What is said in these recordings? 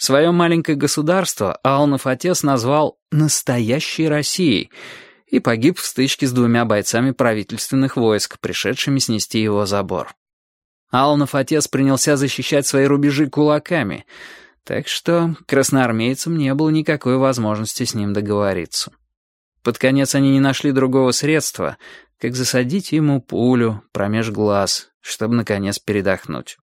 Свое маленькое государство Аланов отец назвал «настоящей Россией» и погиб в стычке с 2 бойцами правительственных войск, пришедшими снести его забор. Аланов отец принялся защищать свои рубежи кулаками, так что красноармейцам не было никакой возможности с ним договориться. Под конец они не нашли другого средства, как засадить ему пулю промеж глаз, чтобы, наконец, передохнуть.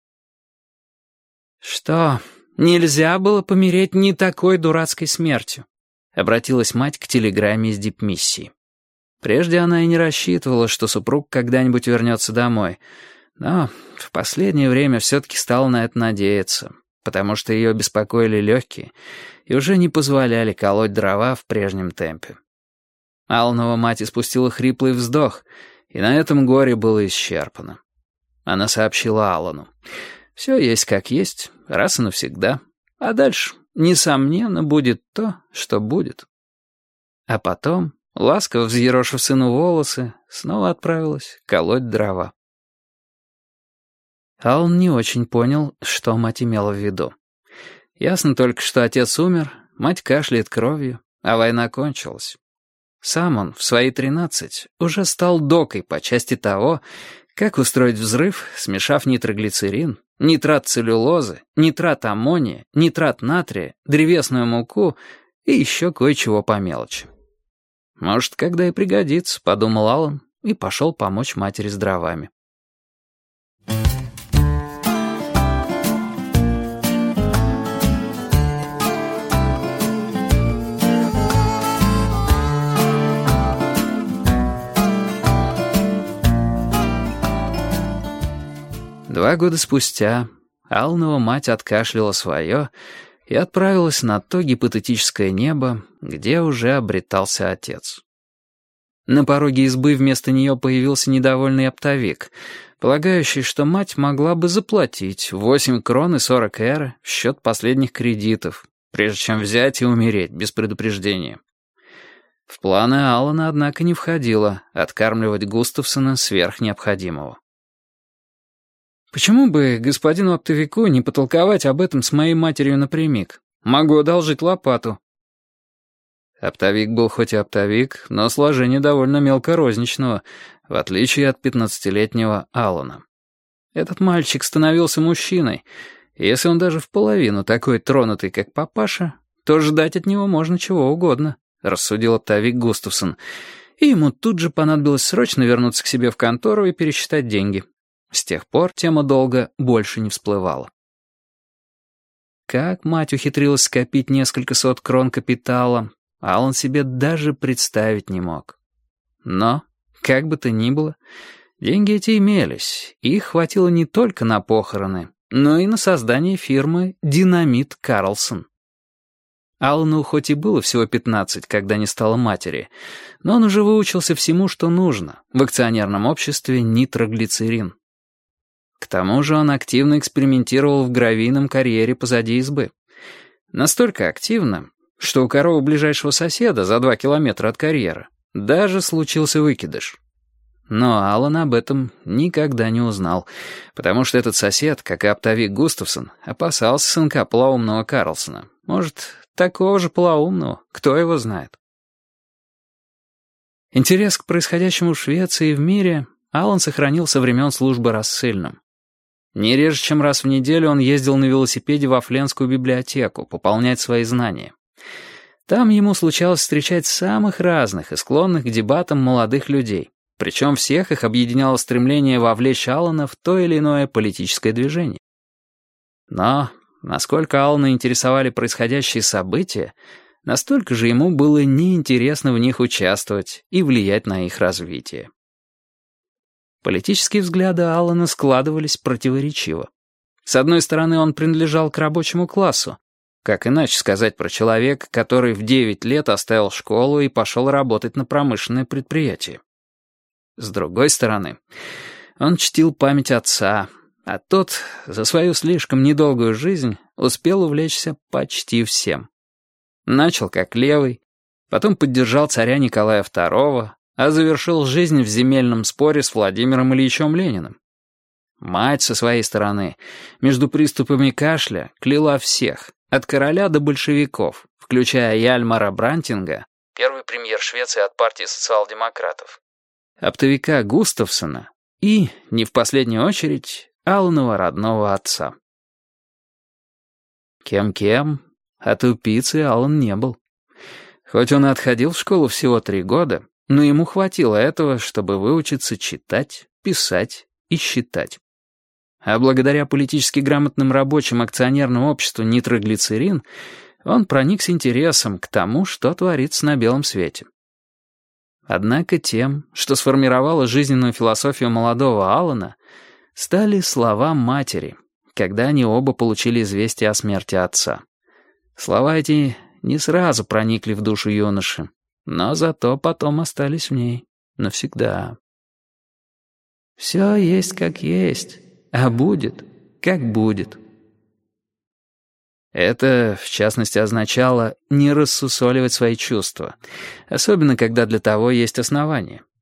«Что, нельзя было помереть не такой дурацкой смертью?» — обратилась мать к телеграмме из дипмиссии. Прежде она и не рассчитывала, что супруг когда-нибудь вернется домой, но в последнее время все-таки стала на это надеяться, потому что ее беспокоили легкие и уже не позволяли колоть дрова в прежнем темпе. Аланова мать испустила хриплый вздох, и на этом горе было исчерпано. Она сообщила Алану: «Все есть как есть, раз и навсегда, а дальше, несомненно, будет то, что будет». А потом, ласково взъерошив сыну волосы, снова отправилась колоть дрова. Алан не очень понял, что мать имела в виду. Ясно только, что отец умер, мать кашляет кровью, а война кончилась. Сам он в свои 13 уже стал докой по части того, как устроить взрыв, смешав нитроглицерин, нитрат целлюлозы, нитрат аммония, нитрат натрия, древесную муку и еще кое-чего по мелочи. «Может, когда и пригодится», — подумал Алан и пошел помочь матери с дровами. Два года спустя Аланова мать откашляла свое и отправилась на то гипотетическое небо, где уже обретался отец. На пороге избы вместо нее появился недовольный оптовик, полагающий, что мать могла бы заплатить 8 крон и 40 эры в счет последних кредитов, прежде чем взять и умереть без предупреждения. В планы Алана, однако, не входило откармливать Густавсона сверх необходимого. «Почему бы господину оптовику не потолковать об этом с моей матерью напрямик? Могу одолжить лопату». Оптовик был хоть и оптовик, но сложение довольно мелкорозничного, в отличие от 15-летнего Алана. Этот мальчик становился мужчиной, и если он даже в половину такой тронутый, как папаша, то ждать от него можно чего угодно, рассудил оптовик Густавсон, и ему тут же понадобилось срочно вернуться к себе в контору и пересчитать деньги. С тех пор тема долга больше не всплывала. Как мать ухитрилась скопить несколько сот крон капитала, Алан себе даже представить не мог. Но, как бы то ни было, деньги эти имелись, и их хватило не только на похороны, но и на создание фирмы «Динамит Карлсон». Алану хоть и было всего 15, когда не стало матери, но он уже выучился всему, что нужно в акционерном обществе «Нитроглицерин». К тому же он активно экспериментировал в гравийном карьере позади избы. Настолько активно, что у коровы ближайшего соседа за 2 километра от карьера даже случился выкидыш. Но Алан об этом никогда не узнал, потому что этот сосед, как и оптовик Густавсон, опасался сынка полоумного Карлсона. Может, такого же полоумного, кто его знает. Интерес к происходящему в Швеции и в мире Алан сохранил со времен службы рассыльным. Не реже, чем раз в неделю он ездил на велосипеде во Фленскую библиотеку пополнять свои знания. Там ему случалось встречать самых разных и склонных к дебатам молодых людей, причем всех их объединяло стремление вовлечь Алана в то или иное политическое движение. Но, насколько Алана интересовали происходящие события, настолько же ему было неинтересно в них участвовать и влиять на их развитие. Политические взгляды Алана складывались противоречиво. С одной стороны, он принадлежал к рабочему классу. Как иначе сказать про человека, который в 9 лет оставил школу и пошел работать на промышленное предприятие? С другой стороны, он чтил память отца, а тот за свою слишком недолгую жизнь успел увлечься почти всем. Начал как левый, потом поддержал царя Николая II, а завершил жизнь в земельном споре с Владимиром Ильичем Лениным. Мать, со своей стороны, между приступами кашля кляла всех, От короля до большевиков, включая Яльмара Брантинга, первый премьер Швеции от партии социал-демократов, оптовика Густавсона и, не в последнюю очередь, Алланова родного отца. Кем-кем, а тупицей Аллан не был. Хоть он и отходил в школу всего 3 года, но ему хватило этого, чтобы выучиться читать, писать и считать. А благодаря политически грамотным рабочим акционерному обществу «Нитроглицерин» он проникся интересом к тому, что творится на белом свете. Однако тем, что сформировало жизненную философию молодого Аллана, стали слова матери, когда они оба получили известие о смерти отца. Слова эти не сразу проникли в душу юноши, но зато потом остались в ней навсегда. «Все есть как есть, а будет как будет». Это, в частности, означало не рассусоливать свои чувства, особенно когда для того есть основания.